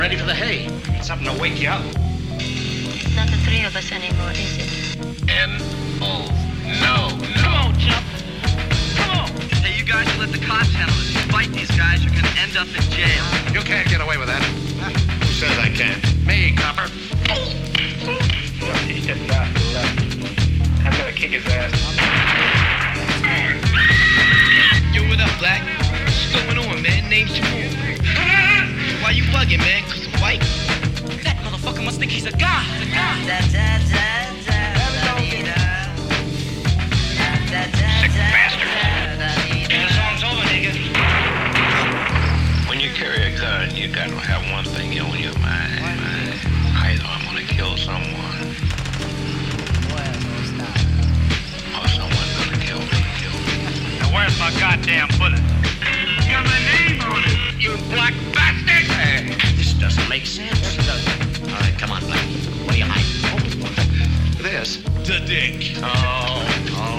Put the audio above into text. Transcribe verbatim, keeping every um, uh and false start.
Ready for the hay. Something to wake you up. It's not the three of us anymore, is it? N O. No, no. Come on, Chump. Come on. Hey, you guys should let the cops handle it. If you fight these guys, you're gonna end up in jail. You can't get away with that. Who says I can't? Me, copper. He's just got left. I'm gonna kick his ass. Yo, what up, Black? What's going on, man? Name's Jamal. Why you bugging, man? Cause I'm white. That motherfucker must think he's a god. He's a god. Sick bastard. The song's over, nigga. When you carry a gun, you gotta have one thing on your mind. Either I'm gonna kill someone, or someone's gonna kill me. Kill me. Now where's my goddamn bullet? Got my name on it, you black bastard! Hey, this doesn't make sense. All right, come on, Blackie. What are you hiding? This. The dick. Oh.